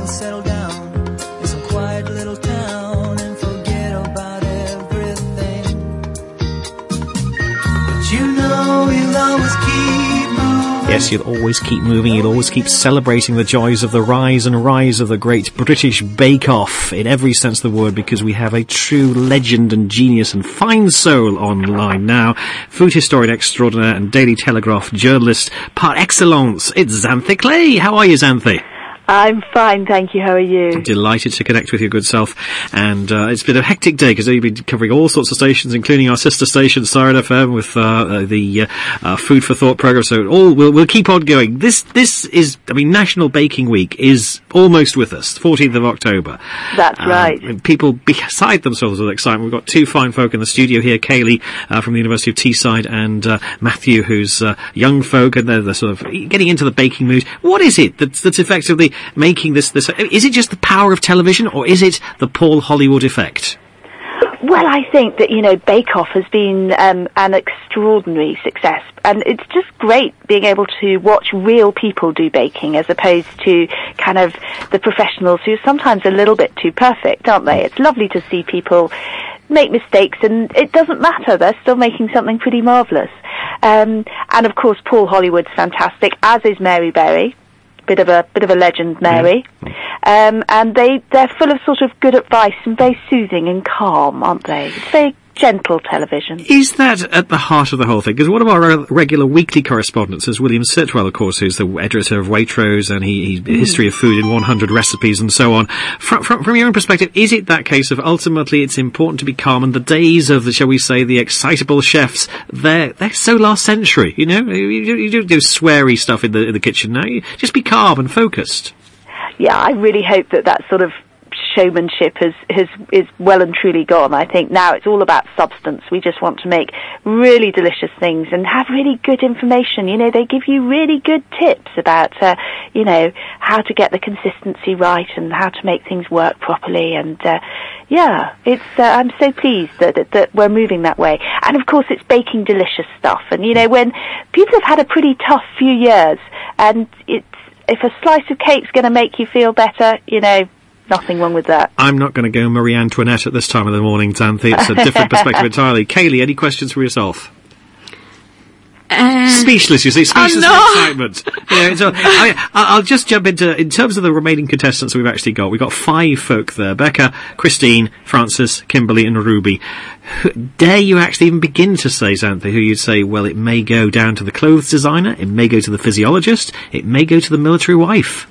settle down in some quiet little town and forget about everything. But you know you'll always keep moving. Yes, you'll always keep moving, you'll always keep celebrating the joys of the rise and rise of the Great British Bake Off in every sense of the word, because we have a true legend and genius and fine soul online now. Food historian extraordinaire and Daily Telegraph journalist par excellence, it's Xanthe Clay. How are you, Xanthe? I'm fine, thank you. How are you? Delighted to connect with your good self. And it's been a hectic day because you've been covering all sorts of stations, including our sister station, Siren FM, with the Food for Thought program. So we'll keep on going. This is, I mean, National Baking Week is almost with us, 14th of October. That's right. And people beside themselves with excitement. We've got two fine folk in the studio here, Kaylee from the University of Teesside and Matthew, who's young folk, and they're sort of getting into the baking mood. What is it that's effectively making this, is it just the power of television, or is it the Paul Hollywood effect? Well, I think that, Bake Off has been an extraordinary success, and it's just great being able to watch real people do baking as opposed to kind of the professionals who are sometimes a little bit too perfect, aren't they? It's lovely to see people make mistakes, and it doesn't matter, they're still making something pretty marvellous. And of course, Paul Hollywood's fantastic, as is Mary Berry. Bit of a legend, Mary. And they're full of sort of good advice and very soothing and calm, aren't they? It's very gentle television. Is that at the heart of the whole thing? Because one of our regular weekly correspondents is William Sitwell, of course, who's the editor of Waitrose, and he History of Food in 100 Recipes and so on. From your own perspective, is it that case of ultimately it's important to be calm, and the days of, shall we say, the excitable chefs, they're so last century, you don't do sweary stuff in the kitchen now. You just be calm and focused. Yeah, I really hope that sort of showmanship is well and truly gone. I think now it's all about substance. We just want to make really delicious things and have really good information. They give you really good tips about, how to get the consistency right and how to make things work properly. And, I'm so pleased that we're moving that way. And of course it's baking delicious stuff. And, when people have had a pretty tough few years, and if a slice of cake's going to make you feel better, nothing wrong with that. I'm not going to go Marie Antoinette at this time of the morning, Xanthe. It's a different perspective entirely. Kaylee, any questions for yourself? Speechless, you see, speechless with excitement. I'll just jump in terms of the remaining contestants we've actually got. We've got 5 folk there: Becca, Christine, Frances, Kimberly and Ruby. Dare you actually even begin to say, Xanthe, who you'd say, well, it may go down to the clothes designer, it may go to the physiologist, it may go to the military wife?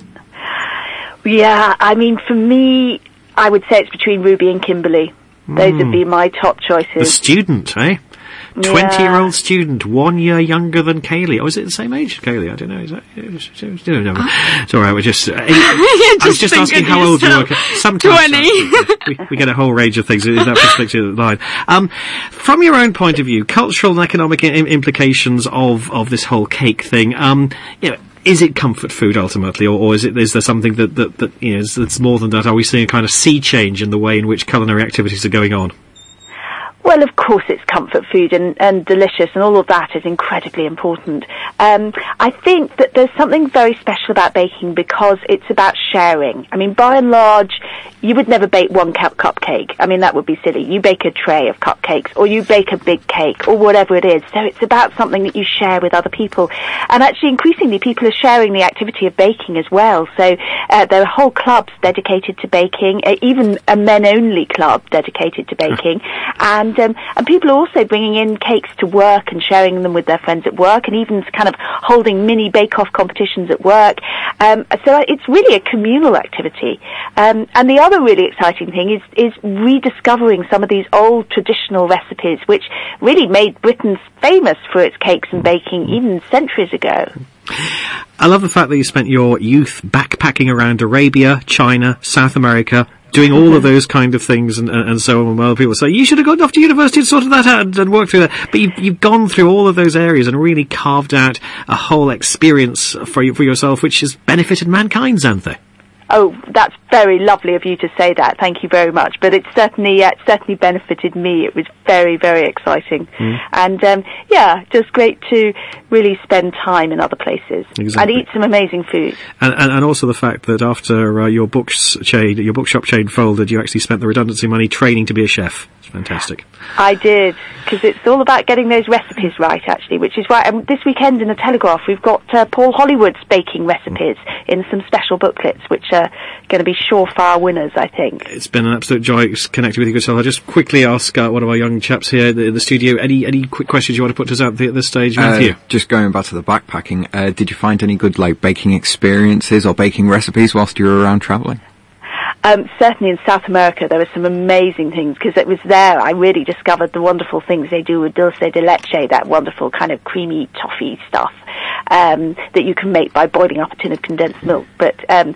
Yeah, I mean, for me, I would say it's between Ruby and Kimberly. Those would be my top choices. The student, eh? 20-year-old student, 1 year younger than Kaylee. Oh, is it the same age, Kaylee? I don't know. Is that? It's all right. We're just. I was just asking how old you were. Sometimes 20. We get a whole range of things in that perspective line. From your own point of view, cultural and economic implications of this whole cake thing. Is it comfort food ultimately, or is there something that that's more than that? Are we seeing a kind of sea change in the way in which culinary activities are going on? Well, of course it's comfort food and delicious, and all of that is incredibly important. I think that there's something very special about baking because it's about sharing. I mean, by and large, you would never bake one cupcake. I mean, that would be silly. You bake a tray of cupcakes, or you bake a big cake, or whatever it is. So it's about something that you share with other people. And actually, increasingly, people are sharing the activity of baking as well. So there are whole clubs dedicated to baking, even a men-only club dedicated to baking. And people are also bringing in cakes to work and sharing them with their friends at work, and even kind of holding mini bake-off competitions at work. So it's really a communal activity. And the other really exciting thing is rediscovering some of these old traditional recipes, which really made Britain famous for its cakes and baking even centuries ago. I love the fact that you spent your youth backpacking around Arabia, China, South America, doing all of those kind of things and so on. Well, people say, you should have gone off to university and sorted that out and worked through that. But you've gone through all of those areas and really carved out a whole experience for yourself, which has benefited mankind, Xanthe. Oh, that's very lovely of you to say that. Thank you very much. But it certainly benefited me. It was very, very exciting. And, just great to really spend time in other places and eat some amazing food. And also the fact that after your bookshop chain folded, you actually spent the redundancy money training to be a chef. It's fantastic. I did, because it's all about getting those recipes right, actually, which is why this weekend in the Telegraph we've got Paul Hollywood's baking recipes in some special booklets, which are going to be surefire winners, I think. It's been an absolute joy connecting with you, good self. I'll just quickly ask one of our young chaps here in the studio, any quick questions you want to put to us out at this stage, Matthew? Just going back to the backpacking, did you find any good baking experiences or baking recipes whilst you were around travelling? Certainly in South America there were some amazing things, because it was there I really discovered the wonderful things they do with dulce de leche, that wonderful kind of creamy toffee stuff that you can make by boiling up a tin of condensed milk. But and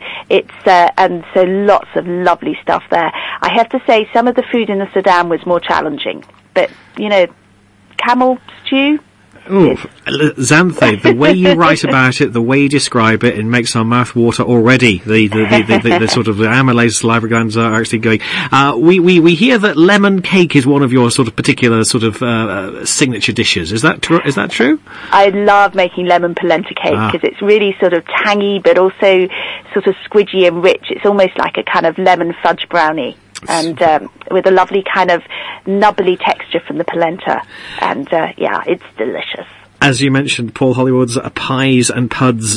so lots of lovely stuff there. I have to say some of the food in the Sudan was more challenging, but camel stew. Ooh, Xanthe, the way you write about it, the way you describe it, it makes our mouth water already. The sort of amylase salivary glands are actually going. We hear that lemon cake is one of your sort of particular sort of signature dishes. Is that true? I love making lemon polenta cake because it's really sort of tangy, but also sort of squidgy and rich. It's almost like a kind of lemon fudge brownie. And with a lovely kind of nubbly texture from the polenta. And, it's delicious. As you mentioned, Paul Hollywood's Pies and Puds.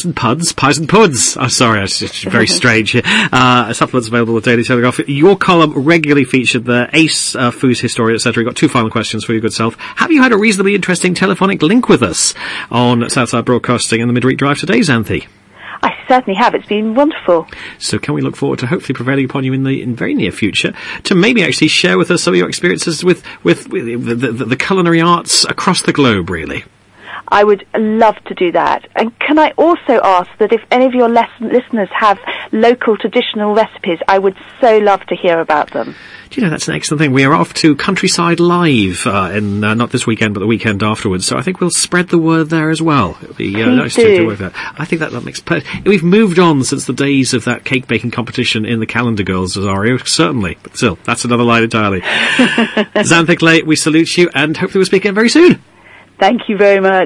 Oh, sorry, it's very strange here. Supplements available at Daily Telegraph. Your column regularly featured the Ace Foods Historian, etc. We've got two final questions for your good self. Have you had a reasonably interesting telephonic link with us on Southside Broadcasting and the Midweek Drive today, Xanthe? I certainly have. It's been wonderful. So can we look forward to hopefully prevailing upon you in the very near future to maybe actually share with us some of your experiences with the culinary arts across the globe, really? I would love to do that. And can I also ask that if any of your listeners have local traditional recipes, I would so love to hear about them. Do you know, that's an excellent thing. We are off to Countryside Live in not this weekend, but the weekend afterwards. So I think we'll spread the word there as well. It'll be nice to work that. I think that makes we've moved on since the days of that cake baking competition in the Calendar Girls, Azario, certainly. But still, that's another line entirely. Xanthe Clay, we salute you, and hopefully we'll speak again very soon. Thank you very much.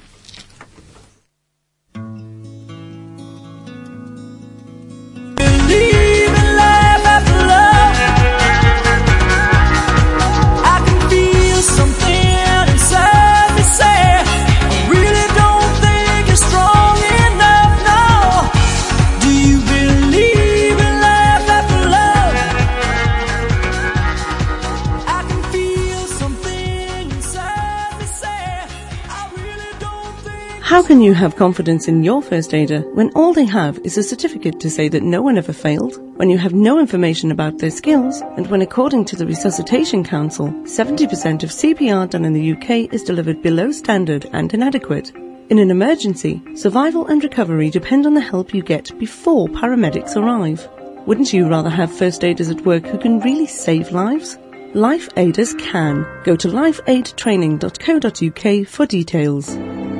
How can you have confidence in your first aider when all they have is a certificate to say that no one ever failed, when you have no information about their skills, and when, according to the Resuscitation Council, 70% of CPR done in the UK is delivered below standard and inadequate? In an emergency, survival and recovery depend on the help you get before paramedics arrive. Wouldn't you rather have first aiders at work who can really save lives? Life Aiders can. Go to lifeaidtraining.co.uk for details.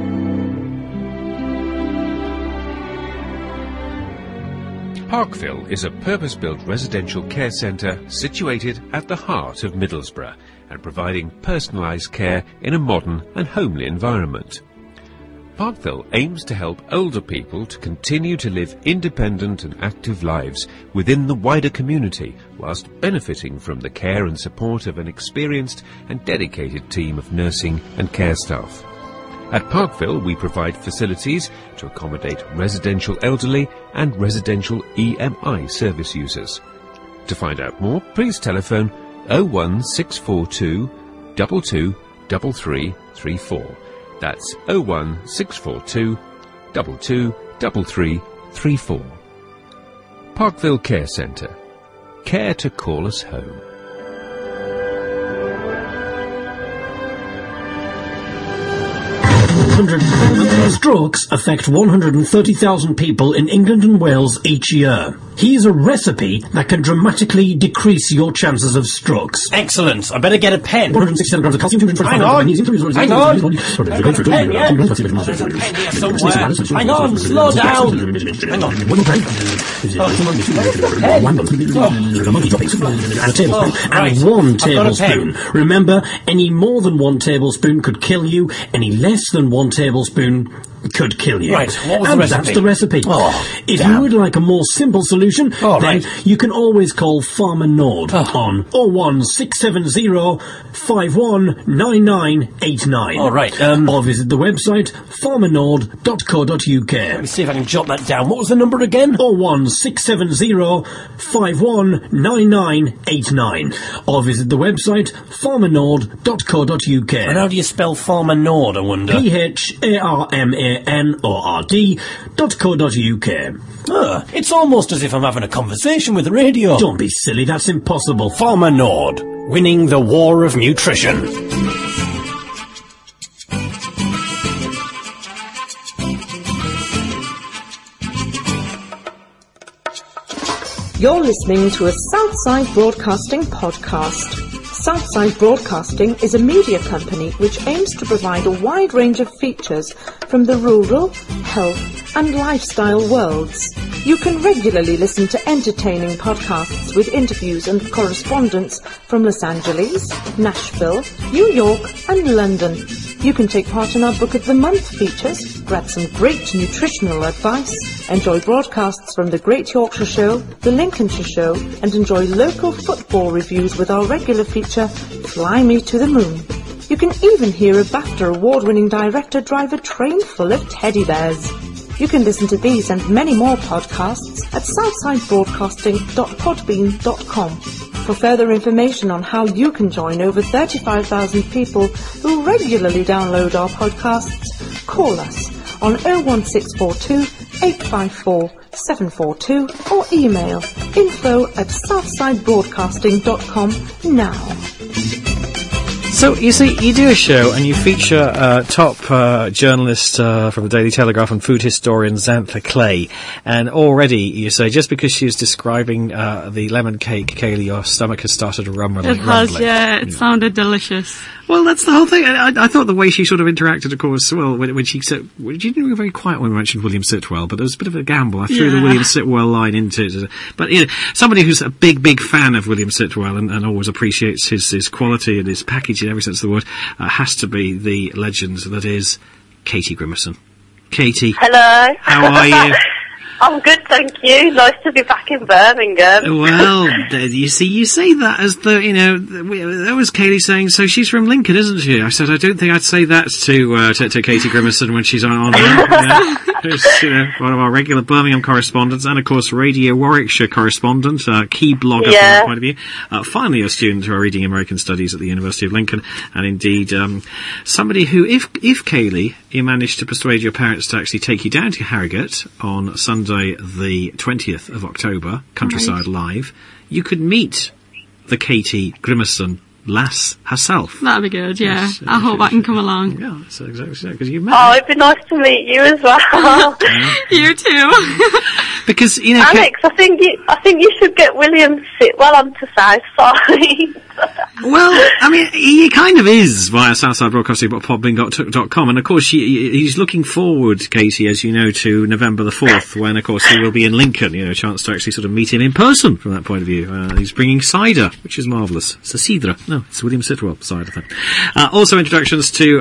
Parkville is a purpose-built residential care centre situated at the heart of Middlesbrough and providing personalised care in a modern and homely environment. Parkville aims to help older people to continue to live independent and active lives within the wider community whilst benefiting from the care and support of an experienced and dedicated team of nursing and care staff. At Parkville, we provide facilities to accommodate residential elderly and residential EMI service users. To find out more, please telephone 01642 223334. That's 01642 223334. Parkville Care Centre. Care to call us home. Strokes affect 130,000 people in England and Wales each year. Here's a recipe that can dramatically decrease your chances of strokes. Excellent. I better get a pen. 167 grams of calcium, 225 Hang grams on. of magnesium, Hang on. I've got a pen, yeah? There's a pen here somewhere. Hang on, slow down. Hang on. And a tablespoon. And 1 tablespoon. Remember, any more than 1 tablespoon could kill you. Any less than 1 tablespoon could kill you. Right, what was the and recipe? That's the recipe. Oh, if damn. you would like a more simple solution, Oh, then right. you can always call Farmer Nord on 01670 519989. All right, or visit the website farmernord.co.uk. Let me see if I can jot that down. What was the number again? 01670 519989. Or visit the website farmernord.co.uk. And how do you spell Farmer Nord, I wonder? PHARMANORD.co.uk. It's almost as if I'm having a conversation with the radio. Don't be silly, that's impossible. Farmer Nord, winning the war of nutrition. You're listening to a Southside Broadcasting podcast. Southside Broadcasting is a media company which aims to provide a wide range of features from the rural, health and lifestyle worlds. You can regularly listen to entertaining podcasts with interviews and correspondence from Los Angeles, Nashville, New York and London. You can take part in our Book of the Month features, grab some great nutritional advice, enjoy broadcasts from the Great Yorkshire Show, the Lincolnshire Show, and enjoy local football reviews with our regular feature, Fly Me to the Moon. You can even hear a BAFTA award-winning director drive a train full of teddy bears. You can listen to these and many more podcasts at southsidebroadcasting.podbean.com. For further information on how you can join over 35,000 people who regularly download our podcasts, call us on 01642 854 742 or email info@southsidebroadcasting.com now. So, you see, you do a show and you feature top journalist from the Daily Telegraph and food historian Xantha Clay. And already, you say, just because she was describing the lemon cake, Kaylee, your stomach has started rumbling. It has, yeah. It sounded delicious. Well, that's the whole thing. I thought the way she sort of interacted, of course, well, when she said, she didn't go very quiet when we mentioned William Sitwell, but it was a bit of a gamble. I threw the William Sitwell line into it. But, you know, somebody who's a big, big fan of William Sitwell and always appreciates his quality and his package in every sense of the word, has to be the legend that is Katie Grimmerson. Katie. Hello. How are you? I'm good, thank you. Nice to be back in Birmingham. Well, you say that as though, you know, that was Kaylee saying, so she's from Lincoln, isn't she? I said, I don't think I'd say that to Katie Grimmerson when she's on who's, you know, one of our regular Birmingham correspondents, and of course Radio Warwickshire correspondent, key blogger from that point of view. Finally a student who are reading American Studies at the University of Lincoln, and indeed somebody who, if Kaylee, you managed to persuade your parents to actually take you down to Harrogate on Sunday the 20th of October, Countryside Live, you could meet the Katie Grimmerson lass herself. That'd be good, yeah. Yes, I hope I can come along. Yeah, that's exactly so, because you met. Oh, it'd be nice to meet you as well. You too. Because, you know, Alex, I think you should get William Sitwell onto Southside. Well, I mean, he kind of is via southsidebroadcasting.podbean.com, and of course he's looking forward, Katie, as you know, to November the 4th, when of course he will be in Lincoln, you know, a chance to actually sort of meet him in person from that point of view. He's bringing cider, which is marvellous. It's a cidre. No, it's William Sitwell cider thing. Also introductions to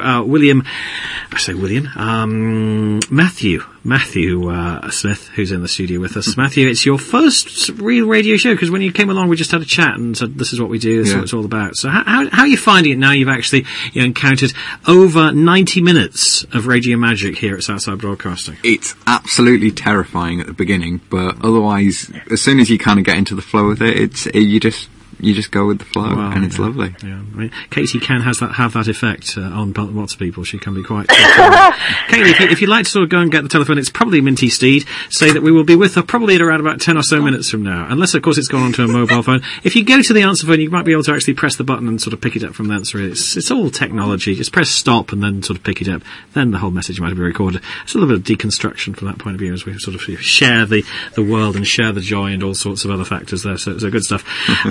Matthew Smith, who's in the studio with us. Matthew, it's your first real radio show, because when you came along we just had a chat and said this is what we do, this is what it's all about. So how are you finding it now you've actually encountered over 90 minutes of radio magic here at Southside Broadcasting? It's absolutely terrifying at the beginning, but otherwise, as soon as you kind of get into the flow of it, you just go with the flow, Wow, and it's yeah. lovely. Yeah, I mean, Katie can have that effect on lots of people. She can be quite. Kaylee, if you'd like to sort of go and get the telephone, it's probably Minty Steed. Say that we will be with her probably at around about 10 or so minutes from now, unless of course it's gone onto a mobile phone. If you go to the answer phone, you might be able to actually press the button and sort of pick it up from thence. Really, it's all technology. Just press stop and then sort of pick it up. Then the whole message might be recorded. It's a little bit of deconstruction from that point of view as we sort of share the world and share the joy and all sorts of other factors there. So good stuff.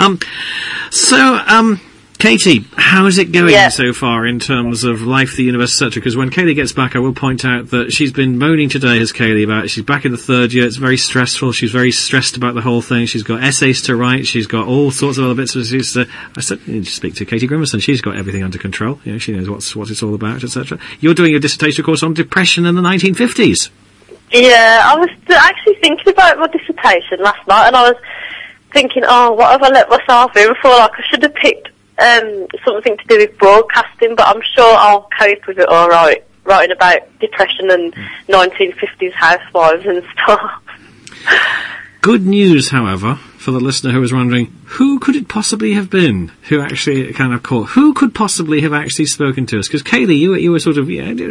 Katie, how's it going so far in terms of life, the universe, etc.? Because when Kaylee gets back, I will point out that she's been moaning today, has Kaylee, about she's back in the third year. It's very stressful. She's very stressed about the whole thing. She's got essays to write. She's got all sorts of other bits. I said, you need to speak to Katie Grimmerson. She's got everything under control. You know, she knows what it's all about, etc. You're doing your dissertation course on depression in the 1950s. Yeah, I was actually thinking about my dissertation last night, and I was thinking, what have I let myself in for? Like, I should have picked something to do with broadcasting, but I'm sure I'll cope with it all right, writing about depression and 1950s housewives and stuff. Good news, however, for the listener who was wondering, who could it possibly have been who actually kind of called? Who could possibly have actually spoken to us? Because Kaylee, you were sort of,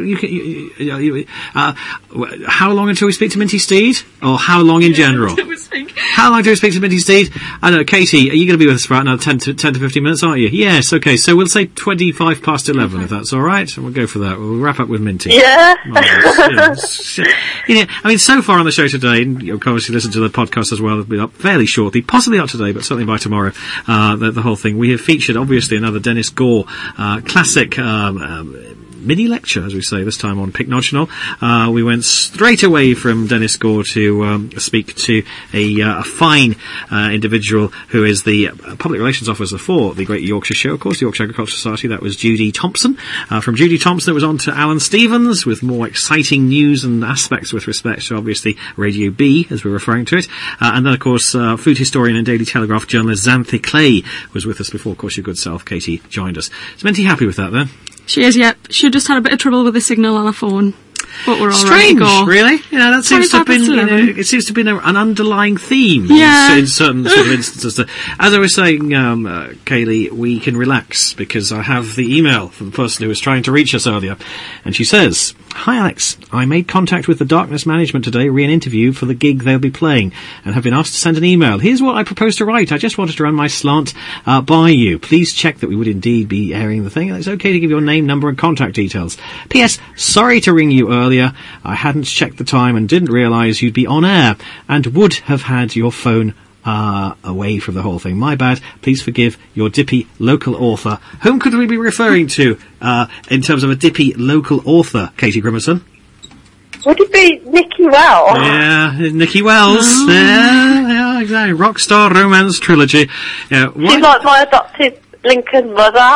how long until we speak to Minty Steed? Or how long in general? How long do we speak to Minty Steed? I don't know, Katie, are you going to be with us for another 10 to 15 minutes, aren't you? Yes, okay, so we'll say 25 past 11, if that's all right. And we'll go for that. We'll wrap up with Minty. Yeah. I mean, so far on the show today, and you'll obviously listen to the podcast as well, it'll be up fairly shortly, possibly up today, but certainly by tomorrow, the whole thing. We have featured, obviously, another Dennis Gore classic mini lecture, as we say, this time on Pycnogenol. We went straight away from Dennis Gore to speak to a fine individual who is the public relations officer for the Great Yorkshire Show, of course, the Yorkshire Agricultural Society. That was Judy Thompson. From Judy Thompson, it was on to Alan Stevens with more exciting news and aspects with respect to, obviously, Radio B, as we're referring to it. And then, of course, food historian and Daily Telegraph journalist Xanthi Clay was with us before, of course, your good self, Katie, joined us. Is Minty happy with that, then? She is, yep. She just had a bit of trouble with the signal on her phone. But we're all strange, right to go. Really? Yeah, that seems to have been, it seems to have been an underlying theme in certain sort of instances. As I was saying, Kaylee, we can relax because I have the email from the person who was trying to reach us earlier. And she says, "Hi Alex, I made contact with the Darkness Management today, re an interview for the gig they'll be playing, and have been asked to send an email. Here's what I propose to write. I just wanted to run my slant by you. Please check that we would indeed be airing the thing. It's okay to give your name, number and contact details. P.S. Sorry to ring you earlier. I hadn't checked the time and didn't realise you'd be on air, and would have had your phone away from the whole thing. My bad. Please forgive your dippy local author." Whom could we be referring to in terms of a dippy local author, Katie Grimmerson? Would it be Nikki Wells? Yeah, Nikki Wells. Yeah, exactly. Rockstar Romance Trilogy. Yeah, she's like my adopted Lincoln mother.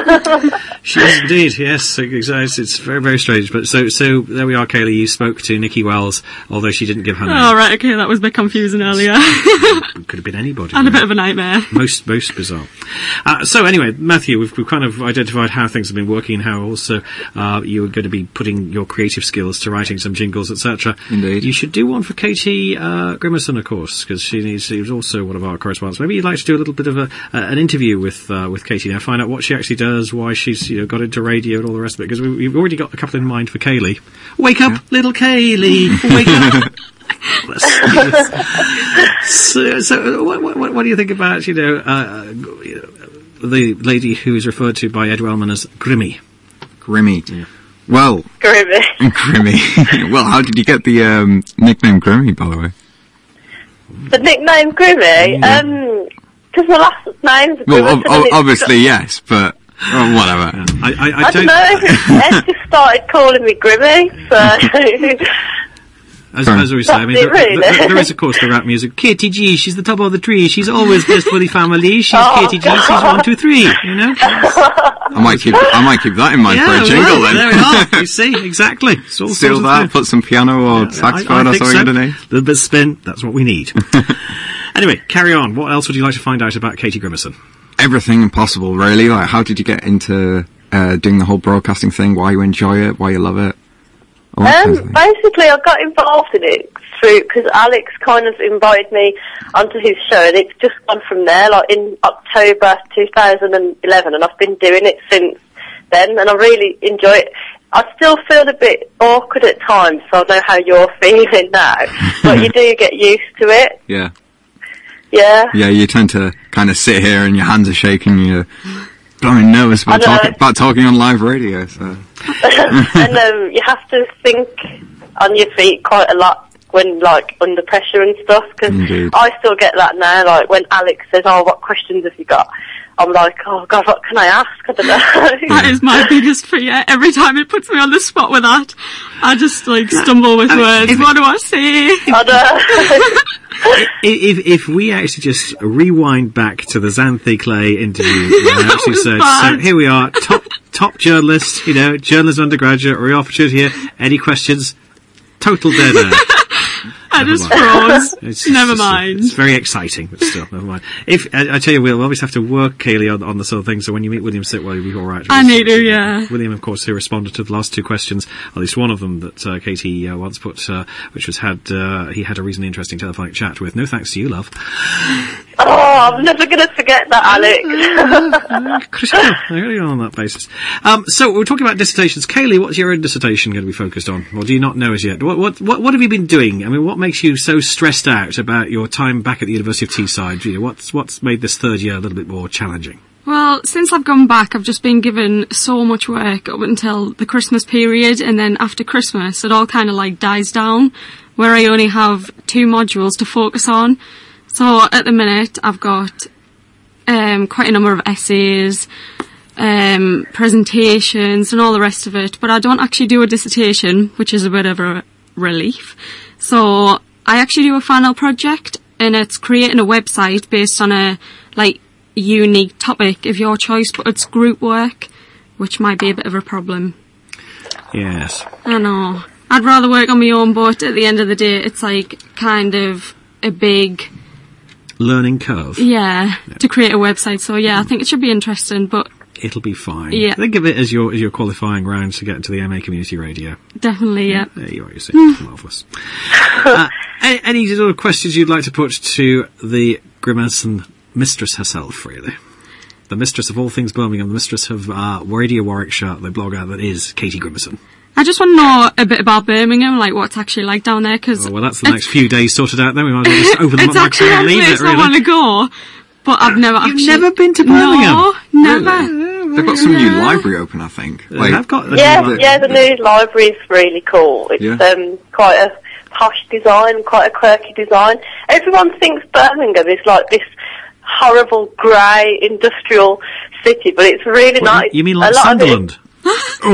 She is indeed, yes. It's very, very strange. But so there we are, Kaylee. You spoke to Nikki Wells, although she didn't give her name. Oh, right, okay, that was a bit confusing earlier. Could have been anybody. And a bit of a nightmare. Most bizarre. So anyway, Matthew, we've kind of identified how things have been working, how also you are going to be putting your creative skills to writing some jingles, etc. Indeed. You should do one for Katie Grimmerson, of course, because she's also one of our correspondents. Maybe you'd like to do a little bit of an interview with Katie now, find out what she actually does, why she's got into radio and all the rest of it, because we've already got a couple in mind for Kaylee. Wake up, little Kaylee! Wake up! So what do you think about, the lady who is referred to by Ed Wellman as Grimmy? Grimmy. Yeah. Well... Grimmy. Grimmy. Well, how did you get the nickname Grimmy, by the way? The nickname Grimmy? Because my last name's Grimmerson. Well, obviously, yes, but... Well, whatever. I don't know. Ed just started calling me Grimmy, so... As we say, I mean, there is, of course, the rap music. Katie G, she's the top of the tree. She's always best for the family. She's Katie G, she's 1, 2, 3, you know? I might keep that in mind for a jingle, then. There we are. You see, exactly. Steal that, put some piano or saxophone or something underneath. A little bit of spin, that's what we need. Anyway, carry on. What else would you like to find out about Katie Grimmerson? Everything possible, really. Like, how did you get into doing the whole broadcasting thing? Why you enjoy it? Why you love it? Basically, I got involved in it through, because Alex kind of invited me onto his show, and it's just gone from there, like in October 2011, and I've been doing it since then, and I really enjoy it. I still feel a bit awkward at times, so I know how you're feeling now, but you do get used to it. Yeah. Yeah. Yeah, you tend to kind of sit here and your hands are shaking, you're blowing nervous about talking on live radio, so. And you have to think on your feet quite a lot when, like, under pressure and stuff, because I still get that now, like, when Alex says, oh, what questions have you got? I'm like, oh, God, what can I ask? I don't know. That is my biggest fear. Every time it puts me on the spot with that, I just, like, stumble with words. What do I say? If we actually just rewind back to the Xanthi Clay interview, where I actually said, so here we are, top journalist, journalism undergraduate, real opportunity here, any questions? Total dead air. I just froze. Never mind. It's very exciting, but still, never mind. I tell you, we'll always have to work, Kaylee, on the sort of thing, so when you meet William Sitwell, you'll be all right. I need to, yeah. William, of course, who responded to the last two questions, at least one of them that Katie once put, which was he had a reasonably interesting telephonic chat with. No thanks to you, love. Oh, I'm never going to forget that, Alex. Critical. I really on that basis. So we're talking about dissertations. Kaylee, what's your own dissertation going to be focused on? Or do you not know as yet? What have you been doing? I mean, what makes you so stressed out about your time back at the University of Teesside? What's made this third year a little bit more challenging? Well, since I've gone back, I've just been given so much work up until the Christmas period, and then after Christmas, it all kind of like dies down, where I only have 2 modules to focus on. So at the minute, I've got quite a number of essays, presentations, and all the rest of it, but I don't actually do a dissertation, which is a bit of a relief. So I actually do a final project, and it's creating a website based on a unique topic of your choice, but it's group work, which might be a bit of a problem. Yes. I know. I'd rather work on my own, but at the end of the day, it's like kind of a big learning curve. Yeah, to create a website. So yeah, I think it should be interesting, but it'll be fine. Yeah. Think of it as your qualifying rounds to get into the MA Community Radio. Definitely, yeah. There you are, you see. Marvellous. Any sort of questions you'd like to put to the Grimmerson mistress herself, really? The mistress of all things Birmingham, the mistress of Radio Warwickshire, the blogger that is Katie Grimmerson. I just want to know a bit about Birmingham, like what's actually like down there, because... well, that's the next few days sorted out then. We might as well just open them up like and leave it, really. I want to go, but I've never You've never been to Birmingham? No, never. Really? They've got some new library open, I think. The new library is really cool. It's quite a posh design, quite a quirky design. Everyone thinks Birmingham is like this horrible grey industrial city, but it's really nice. You mean like Sunderland? A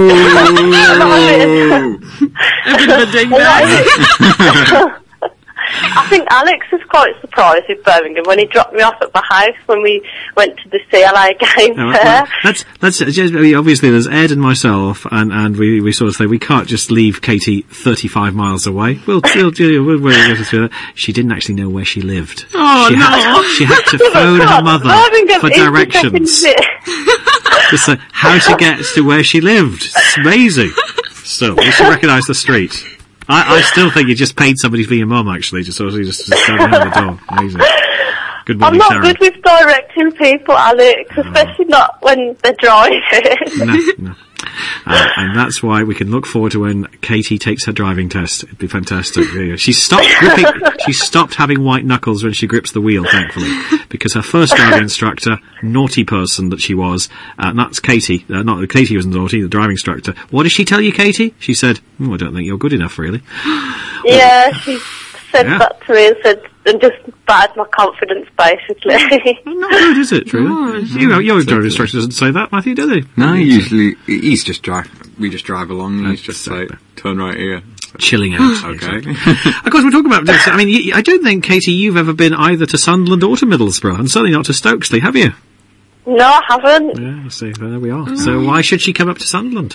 bit of a ding there. I think Alex was quite surprised with Birmingham when he dropped me off at my house when we went to the CLA game there. That's obviously there's Ed and myself, and we sort of say we can't just leave Katie 35 miles away. We'll she didn't actually know where she lived. She had to phone her mother for directions. Just say how to get to where she lived. It's amazing. Still, you should recognise the street. I still think you just paid somebody for your mum, actually, just stand behind the door. Amazing. Good morning, I'm not Sharon. good with directing people, Alex, especially not when they're driving. No. And that's why we can look forward to when Katie takes her driving test. It'd be fantastic. She stopped having white knuckles when she grips the wheel, thankfully, because her first driving instructor, naughty person that she was, and that's Katie. Not that Katie wasn't naughty, the driving instructor. What did she tell you, Katie? She said, I don't think you're good enough, really. Yeah, she said that to me and just bad my confidence, basically. Not good, is it, really? Your driving instructor doesn't say that, Matthew, do they? No, usually he's just we just drive along and he's just like, turn right here. Chilling out. Okay. Of course, we're talking about this. I mean, I don't think, Katie, you've ever been either to Sunderland or to Middlesbrough, and certainly not to Stokesley, have you? No, I haven't. Yeah, see, there we are. So why should she come up to Sunderland?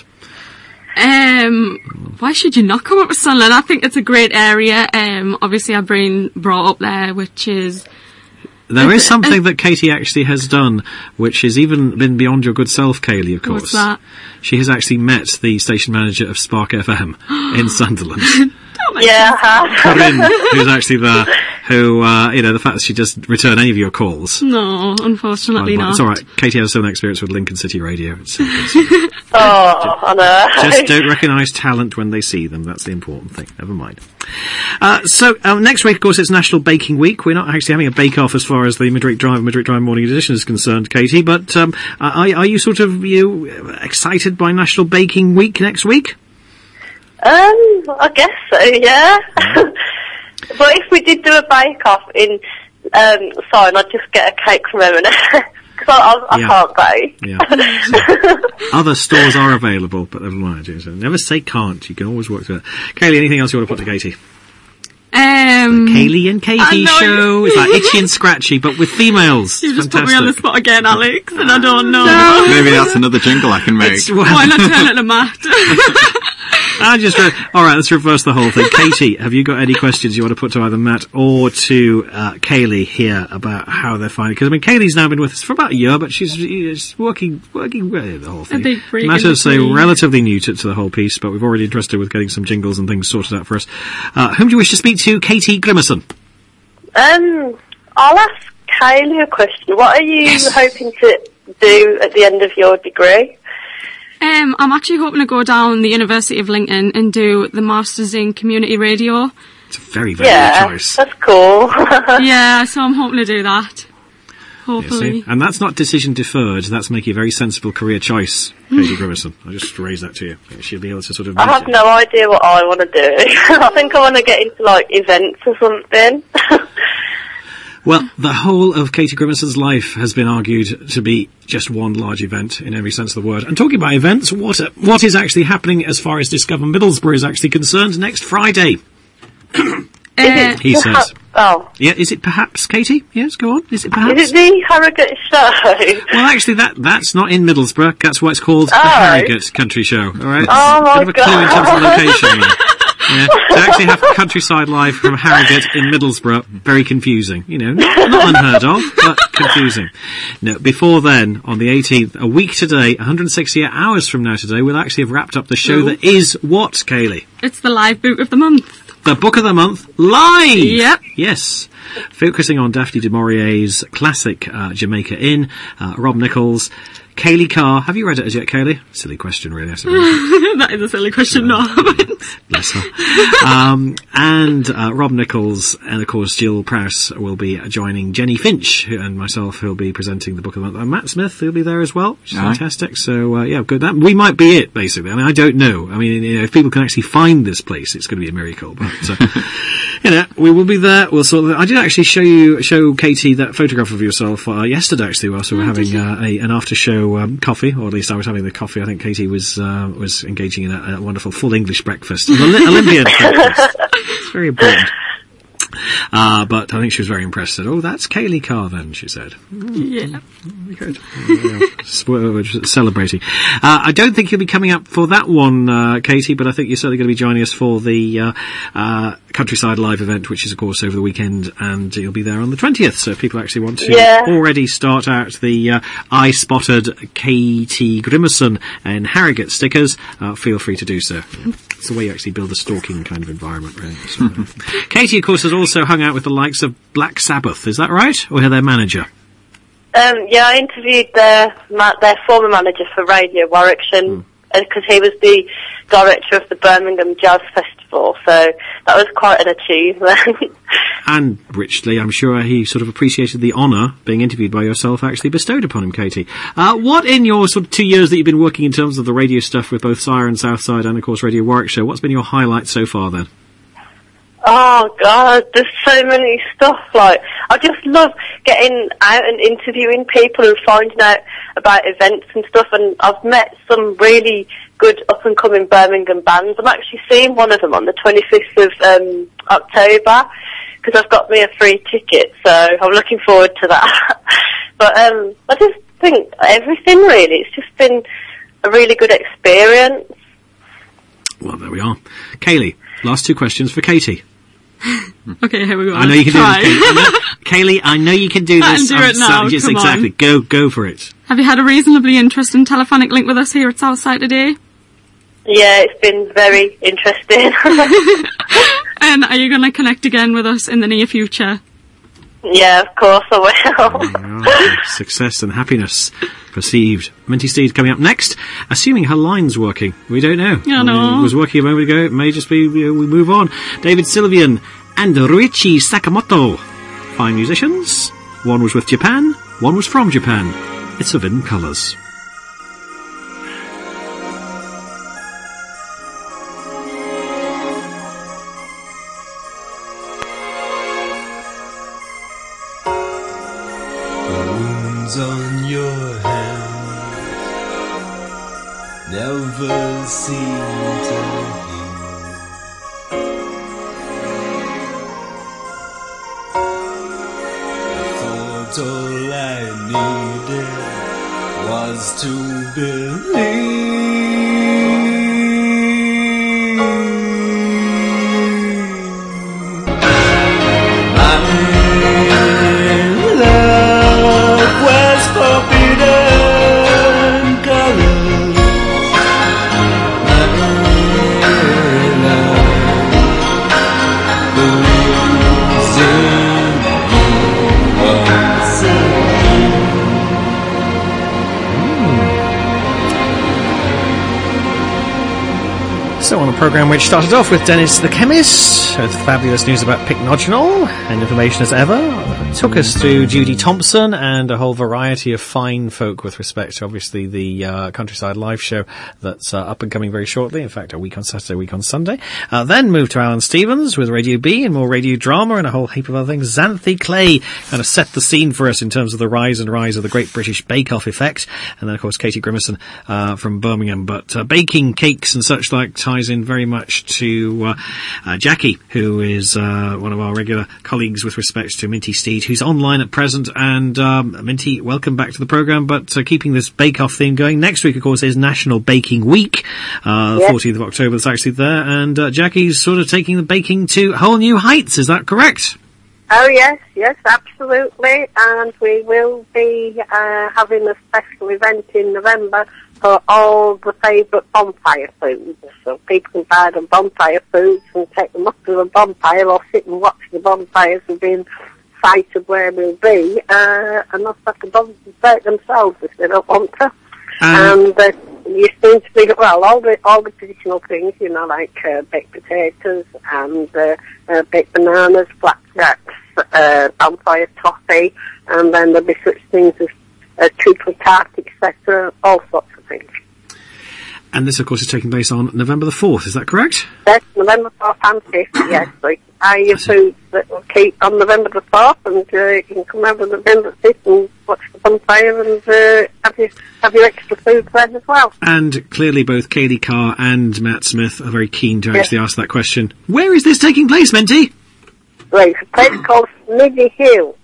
Why should you not come up with Sunderland? I think it's a great area. Obviously I've been brought up there, which is... There is something that Katie actually has done, which has even been beyond your good self, Kaylee, of course. What's that? She has actually met the station manager of Spark FM in Sunderland. Don't Yeah, I have. Corinne, who's actually there, who, the fact that she doesn't return any of your calls. No, unfortunately not. It's all right. Katie has some experience with Lincoln City Radio. It's I know. just don't recognise talent when they see them. That's the important thing. Never mind. So next week, of course, it's National Baking Week. We're not actually having a bake-off as far as the Midweek Drive Morning Edition is concerned, Katie. But are you sort of excited by National Baking Week next week? I guess so. Yeah. But if we did do a bake-off in Sion, I'd just get a cake from M&S. Because I can't bake. Yeah. Other stores are available, but never mind. So never say can't. You can always work through it. Kaylee, anything else you want to put to Katie? Kaylee and Katie show. It's like Itchy and Scratchy, but with females. You just put me on the spot again, Alex, and I don't know. No. Maybe that's another jingle I can make. Why not turn it to Matt? All right, let's reverse the whole thing. Katie, have you got any questions you want to put to either Matt or to Kaylee here about how they're finding? Because, Kaylee's now been with us for about a year, but she's working the whole thing. Matt is relatively new to the whole piece, but we've already entrusted with getting some jingles and things sorted out for us. Whom do you wish to speak to? Katie Grimmerson. I'll ask Kaylee a question. What are you hoping to do at the end of your degree? I'm actually hoping to go down the University of Lincoln and do the Masters in Community Radio. It's a very, very good choice. That's cool. Yeah, so I'm hoping to do that. Hopefully. And that's not decision deferred. That's making a very sensible career choice, Katie Grimmerson. I'll just raise that to you. She'll be able to sort of... I have no idea what I want to do. I think I want to get into, events or something. Well, the whole of Katie Grimmerson's life has been argued to be just one large event in every sense of the word. And talking about events, what is actually happening as far as Discover Middlesbrough is actually concerned next Friday? He says. Oh. Yeah, is it perhaps, Katie? Yes, go on. Is it perhaps? Is it the Harrogate show? Well, actually, that's not in Middlesbrough. That's why it's called the Harrogate Country Show. All right? Oh, my God. Bit of a clue in terms of location. Yeah, to actually have Countryside Live from Harrogate in Middlesbrough, very confusing. Not unheard of, but confusing. No, before then, on the 18th, a week today, 168 hours from now today, we'll actually have wrapped up the show that is what, Kaylee? It's the live book of the month. The Book of the Month live! Yep. Yes. Focusing on Daphne du Maurier's classic Jamaica Inn, Rob Nichols, Kaylee Carr. Have you read it as yet, Kaylee? Silly question, really, I suppose. That is a silly question, no. Bless her. And Rob Nichols and, of course, Jill Prowse will be joining Jenny Finch and myself, who'll be presenting the Book of the Month. And Matt Smith will be there as well, which is fantastic. So, good. We might be it, basically. I don't know. If people can actually find this place, it's going to be a miracle. But, we will be there. We'll sort of, I did actually show Katie that photograph of yourself yesterday, actually, whilst we were having an after-show coffee, or at least I was having the coffee. I think Katie was engaging in a wonderful full English breakfast, an Olympian breakfast. It's very important. But I think she was very impressed. Said, "Oh, that's Kaylee Carr, then," she said. Yeah. Good. Celebrating. I don't think you'll be coming up for that one, Katie, but I think you're certainly going to be joining us for the Countryside Live event, which is, of course, over the weekend, and you'll be there on the 20th. So if people actually want to already start out the I spotted Katie Grimmerson and Harrogate stickers, feel free to do so. It's the way you actually build a stalking kind of environment, really. So, Katie, of course, has also hung out with the likes of Black Sabbath. Is that right? Or their manager? I interviewed their former manager for Radio Warwickshire, because he was the director of the Birmingham Jazz Festival, so that was quite an achievement. And richly, I'm sure he sort of appreciated the honour being interviewed by yourself actually bestowed upon him, Katie. What in your sort of 2 years that you've been working in terms of the radio stuff with both Siren Southside and, of course, Radio Warwickshire, what's been your highlight so far then? Oh God, there's so many stuff. I just love getting out and interviewing people and finding out about events and stuff. And I've met some really good up and coming Birmingham bands. I'm actually seeing one of them on the 25th of October because I've got me a free ticket. So I'm looking forward to that. But I just think everything really. It's just been a really good experience. Well, there we are. Kaylee, last two questions for Katie. Okay, here we go. I know you can do this, Kaylee. I know you can do this. I can do it now. Yes, Come exactly. On. Go for it. Have you had a reasonably interesting telephonic link with us here at Southside today? Yeah, it's been very interesting. again? Are you going to connect again with us in the near future? Yeah, of course I will. Success and happiness perceived. Minty Steed coming up next. Assuming her line's working. We don't know. I know. It was working a moment ago. It may just be we move on. David Sylvian and Ruichi Sakamoto. Fine musicians. One was with Japan. One was from Japan. It's Forbidden Colours. On your hands never seem to heal. I thought all I needed was to believe. Forbidden colours. So on a programme which started off with Dennis the Chemist, with fabulous news about Pycnogenol, and information as ever, took us through Judy Thompson and a whole variety of fine folk with respect to obviously the Countryside Live show that's up and coming very shortly, in fact a week on Saturday, a week on Sunday. Then moved to Alan Stevens with Radio B and more radio drama and a whole heap of other things. Xanthi Clay kind of set the scene for us in terms of the rise of the Great British Bake Off effect, and then of course Katie Grimmerson from Birmingham. But baking cakes and such like ties in very much to Jackie, who is one of our regular colleagues with respect to Minty Steed, who's online at present. And Minty, welcome back to the programme, but keeping this bake-off theme going. Next week, of course, is National Baking Week, the 14th of October, that's actually there, and Jackie's sort of taking the baking to whole new heights, is that correct? Oh yes, absolutely, and we will be having a special event in November for all the favourite bonfire foods. So people can buy the bonfire foods and take them up to the bonfire or sit and watch the bonfires within sight of where we'll be, and not have to bake themselves if they don't want to. And you seem to be, well, all the traditional things, you know, like baked potatoes and baked bananas, flapjacks, bonfire toffee, and then there'll be such things as treacle tart, etc., all sorts of things. And this, of course, is taking place on November the 4th, is that correct? Yes, November 4th and 5th, yes. So you can buy your foods that will keep on November the 4th, and you can come over November the 5th and watch the bonfire and have your extra food then as well. And clearly both Kaylee Carr and Matt Smith are very keen to actually ask that question. Where is this taking place, Minty? Right, it's a place called Smiddy Hill,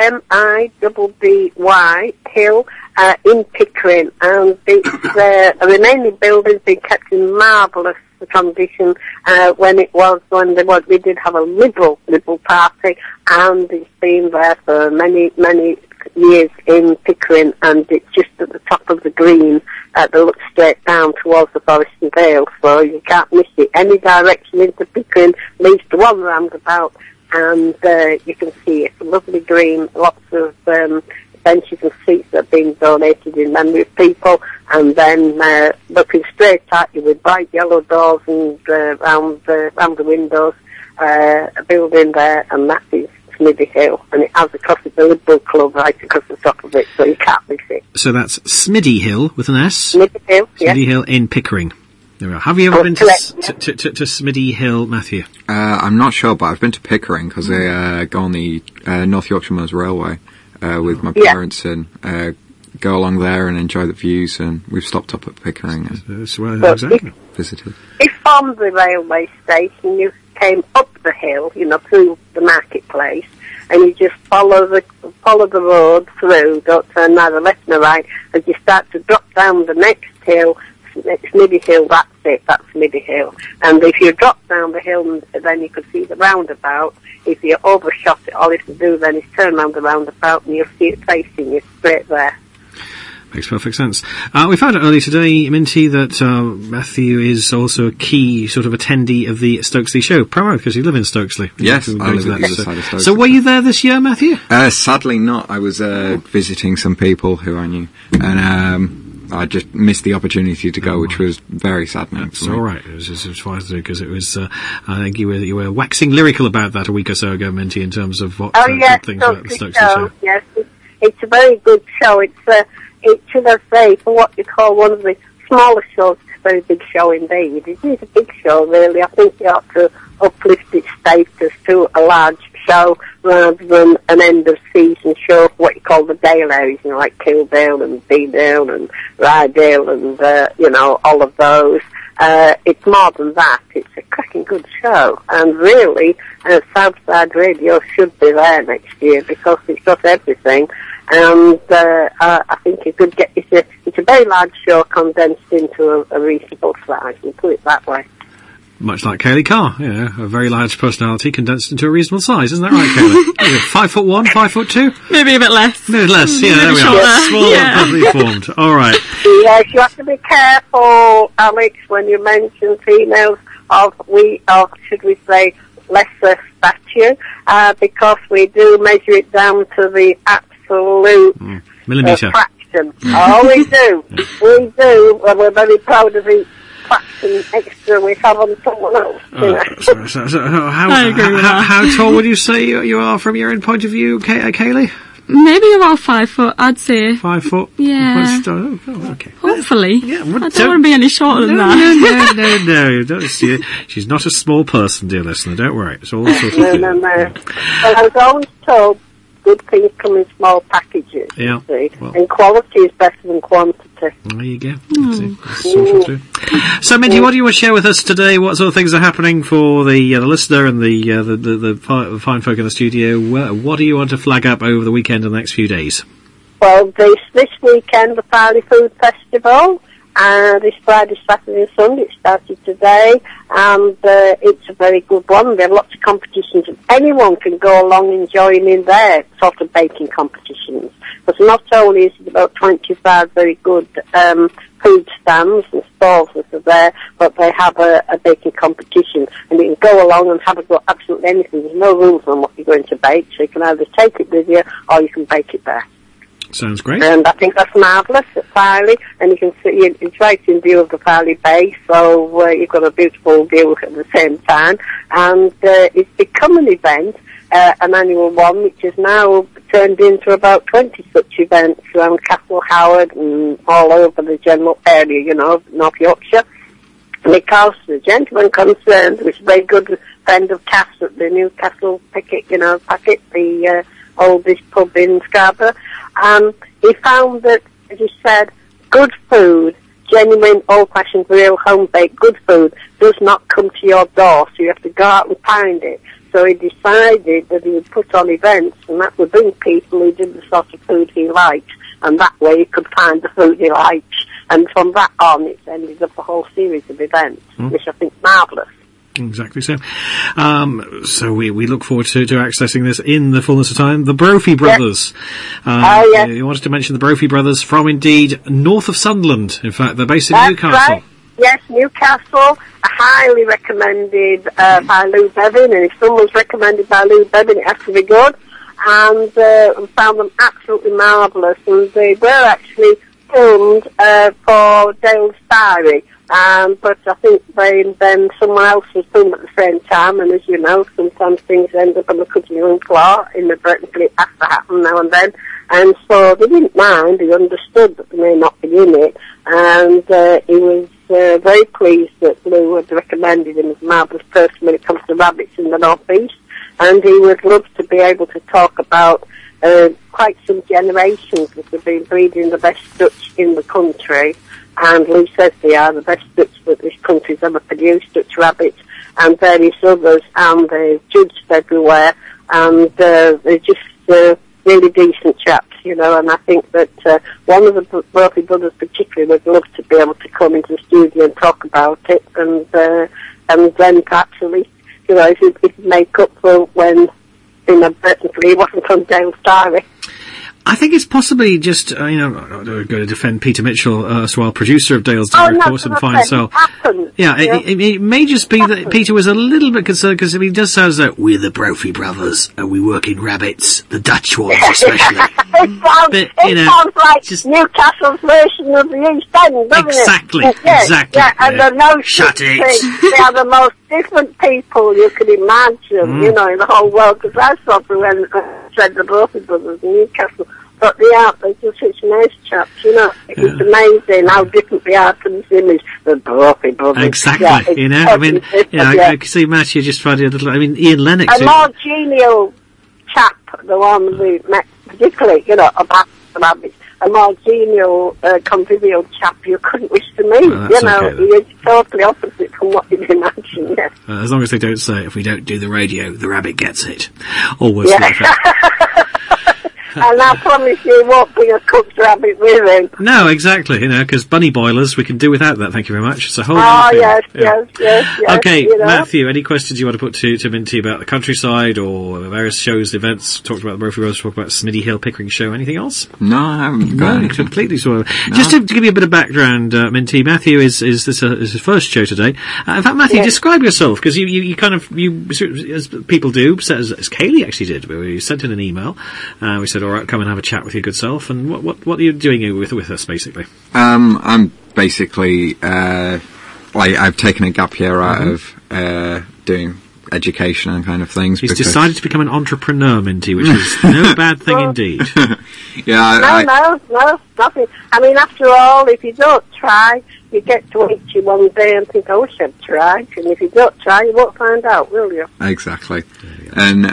S-M-I-D-D-Y Hill, in Pickering, and it's a remaining building's been kept in marvellous condition when we did have a liberal party, and it's been there for many years in Pickering, and it's just at the top of the green that looks straight down towards the Forest and Vale, so you can't miss it. Any direction into Pickering leads to one roundabout, and you can see it's a lovely green, lots of benches and seats that have been donated in memory of people, and then looking straight at you with bright yellow doors and round the windows, a building there, and that is Smiddy Hill, and it has the Liberal Club right across the top of it, so you can't miss it. So that's Smiddy Hill with an S? Smiddy Hill, Smiddy Hill in Pickering. There we are. Have you ever been to Smiddy Hill, Matthew? I'm not sure, but I've been to Pickering because I go on the North Yorkshire Mearns Railway with my parents and go along there and enjoy the views, and we've stopped up at Pickering and exactly. visited. If from the railway station you came up the hill, you know, through the marketplace, and you just follow the road through, don't turn neither left nor right, as you start to drop down the next hill, Smiddy Hill, that's it, that's Smiddy Hill. And if you drop down the hill, then you could see the roundabout. If you overshot it, all you have to do then is turn round the roundabout and you'll see it facing you straight there. Makes perfect sense. We found out earlier today, Minty, that Matthew is also a key sort of attendee of the Stokesley show, primarily because you live in Stokesley. Yes, I live at the other side of Stokesley. So were you there this year, Matthew? Sadly not. I was visiting some people who I knew, and I just missed the opportunity to go, which was very saddening. It's all right. It was fine to do because it was. I think you were waxing lyrical about that a week or so ago, Minty, in terms of what good things about the Stokesley show. Yes, it's a very good show. It's should I say, for what you call one of the smaller shows, it's a very big show indeed. It is a big show, really. I think you ought to uplift its status to a large show rather than an end-of-season show, what you call the Dale areas, like Kildale and Beedale and Rydale and, all of those. It's more than that. It's a cracking good show. And really, Southside Radio should be there next year because it's got everything. And I think you could get it's a very large show condensed into a reasonable size, and put it that way. Much like Kaylee Carr, a very large personality condensed into a reasonable size, isn't that right, Kaylee? 5'1", 5'2"? Maybe a bit less. Maybe less, yeah, there we are. Small and properly formed. All right. Yes, you have to be careful, Alex, when you mention females of should we say, lesser stature, because we do measure it down to the absolute millimetre fraction. Oh, we do. We do, and we're very proud of the fraction extra we have on someone else. So how tall would you say you are from your own point of view, Kaylee? Maybe about 5 foot, I'd say. 5 foot? Yeah. Okay. Hopefully. Yeah, I don't want to be any shorter than that. No. Don't see it. She's not a small person, dear listener. Don't worry. It's all sorts of No. Well, I was always told good things come in small packages, you see. Well, and quality is better than quantity. There you go. So, Minty, what do you want to share with us today? What sort of things are happening for the listener and the fine folk in the studio? What do you want to flag up over the weekend and the next few days? Well, this weekend, the Farley Food Festival. This Friday, Saturday and Sunday, it started today, and it's a very good one. There are lots of competitions, and anyone can go along and join in their sort of baking competitions. Because not only is it about 25 very good food stands and stalls that are there, but they have a baking competition, and you can go along and have a go at absolutely anything. There's no rules on what you're going to bake, so you can either take it with you or you can bake it there. Sounds great. And I think that's marvellous at Farley, and you can see it's right in view of the Farley Bay, so you've got a beautiful view at the same time. And it's become an event, an annual one, which has now turned into about 20 such events around Castle Howard and all over the general area, North Yorkshire. Because the gentleman concerned, which is a very good friend of Cass at the Newcastle Packet, the oldest pub in Scarborough, he found that, as he said, good food, genuine, old-fashioned, real, home-baked good food does not come to your door, so you have to go out and find it. So he decided that he would put on events, and that would bring people who did the sort of food he liked, and that way he could find the food he likes. And from that on, it's ended up a whole series of events, which I think is marvellous. Exactly so. So we look forward to accessing this in the fullness of time. The Brophy Brothers. Yes. You wanted to mention the Brophy Brothers from, indeed, north of Sunderland. In fact, they're based in Newcastle. Right. Yes, Newcastle. Highly recommended by Lou Bevan, and if someone's recommended by Lou Bevan, it has to be good. And found them absolutely marvellous. And they were actually filmed for Dale's Diary. But I think then someone else was filmed at the same time, and as you know, sometimes things end up on the cutting room floor in the Burton Flip. Has to happen now and then. And so they didn't mind, they understood that they may not be in it, and he was very pleased that Lou had recommended him as a marvellous person when it comes to rabbits in the North East, and he would love to be able to talk about quite some generations that have been breeding the best Dutch in the country. And Lou says they are the best Dutch that this country's ever produced, Dutch rabbits, and various others, and they're judged everywhere, and they're just really decent chaps, and I think that one of the Brophy Brothers particularly would love to be able to come into the studio and talk about it, and then perhaps at least, if he make up for when inadvertently he wasn't on Dale's Diary. I think it's possibly just, I'm not going to defend Peter Mitchell, erstwhile producer of Dale's Diary, of course, and Fine Soul. Yeah, it may just be that Peter was a little bit concerned, because he does sound like, we're the Brophy brothers, and we work in rabbits, the Dutch ones especially. It sounds like Newcastle's version of the East End, doesn't exactly, it? Exactly. Yeah, and the notion Shut it. they are the most different people you could imagine, in the whole world, because I saw when said the Brophy brothers in Newcastle, but they are, they're just such nice chaps, It's amazing how different they are to this image, the Brophy brothers. Exactly, Yeah, I can see Matthew just finding a little, Ian Lennox. A more genial chap, the one we met, particularly, about the rabbits, a more genial, convivial chap you couldn't wish to meet, he is totally opposite from what you'd imagine, yes. As long as they don't say, if we don't do the radio, the rabbit gets it. Always like that. And I promise you won't bring a cooked rabbit with him. No, exactly, because bunny boilers, we can do without that, thank you very much. It's a whole yes. Okay, Matthew, any questions you want to put to Minty about the countryside or various shows, events? Talked about the Brophy Brothers, talked about Smitty Hill Pickering show, anything else? No, I haven't got anything. Completely sort of. No. Just to give you a bit of background, Minty, Matthew is his first show today. In fact, Matthew, describe yourself, because you kind of, as people do, as Kaylee actually did, we sent in an email, we said, all right, come and have a chat with your good self. And what are you doing with us, basically? I'm basically I've taken a gap year out of doing education and kind of things. He's decided to become an entrepreneur, Minty, which is no bad thing indeed. No, nothing. I mean, after all, if you don't try, you get to 80 one day and think, I wish I'd tried. And if you don't try, you won't find out, will you? Exactly. And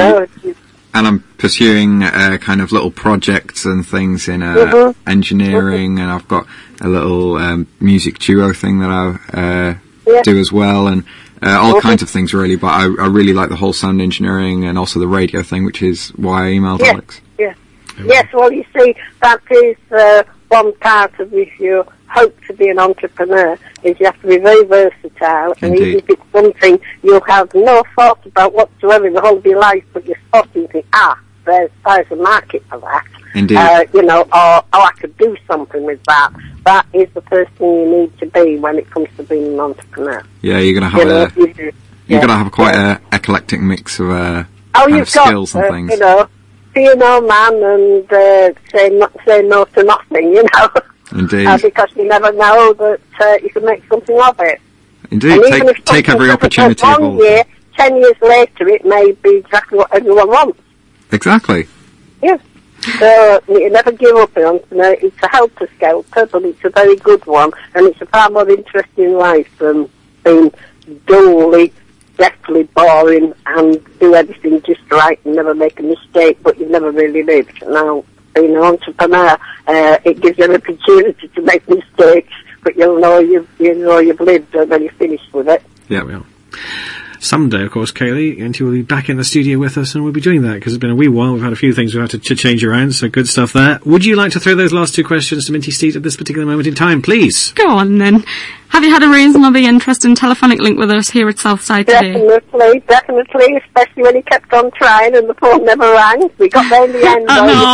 I'm pursuing kind of little projects and things in engineering, and I've got a little music duo thing that I do as well, and all kinds of things really. But I really like the whole sound engineering and also the radio thing, which is why I emailed Alex. Yes, well, you see, that is one part of if you hope to be an entrepreneur, is you have to be very versatile. Indeed. And even if it's something you have no thought about whatsoever in the whole of your life, but you're spotting and think, there's a market for that. Indeed. Or I could do something with that. That is the first thing you need to be when it comes to being an entrepreneur. Yeah, you're going to have you're going to have quite an eclectic mix of kind of skills and things. Be an old man and say no to nothing, Indeed. Because you never know that you can make something of it. Indeed. Take every opportunity. 1 year, 10 years later, it may be exactly what everyone wants. Exactly. Yes. So you never give up on it. It's a helter-skelter, but it's a very good one, and it's a far more interesting life than being dullly, deathly boring and do everything just right and never make a mistake, but you've never really lived. Now, being an entrepreneur, it gives you an opportunity to make mistakes, but you'll know you've lived when you're finished with it. Yeah, we are. Someday, of course, Kaylee, and you will be back in the studio with us, and we'll be doing that, because it's been a wee while. We've had a few things we've had to change around, so good stuff there. Would you like to throw those last two questions to Minty Steed at this particular moment in time, please? Go on, then. Have you had a reasonably interesting telephonic link with us here at Southside today? Definitely, especially when he kept on trying and the phone never rang. We got there in the end.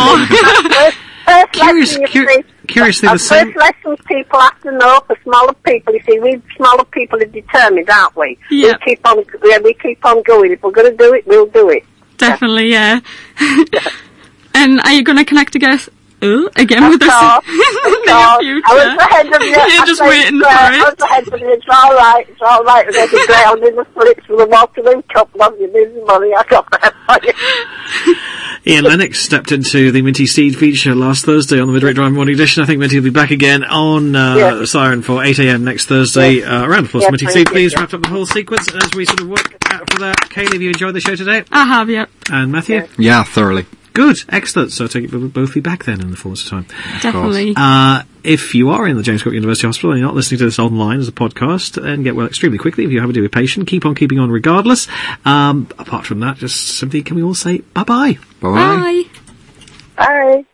Curiously, the same. First lessons people have to know for smaller people. You see, we smaller people are determined, aren't we? Yeah. We keep on going. If we're going to do it, we'll do it. Definitely, yeah. And are you going to connect again with us in the near future? I was ahead of you. You're just waiting for it. I was ahead of you. It's all right. There's a ground in the slips with a Waterloo Cup. Love you, losing money. I got that for you. Ian Lennox stepped into the Minty Steed feature last Thursday on the Midweek Drive Morning Edition. I think Minty will be back again on Siren for 8 a.m. next Thursday. Around applause for Minty Steed, please. Wrapped up the whole sequence as we sort of work out for that. Kaylee, have you enjoyed the show today? I have, yeah. And Matthew? Yeah, thoroughly. Good, excellent. So I take it we'll both be back then in the fullness of time. Definitely. If you are in the James Cook University Hospital and you're not listening to this online as a podcast, then get well extremely quickly. If you happen to be patient, keep on keeping on regardless. Apart from that, just simply can we all say bye-bye? Bye-bye. Bye.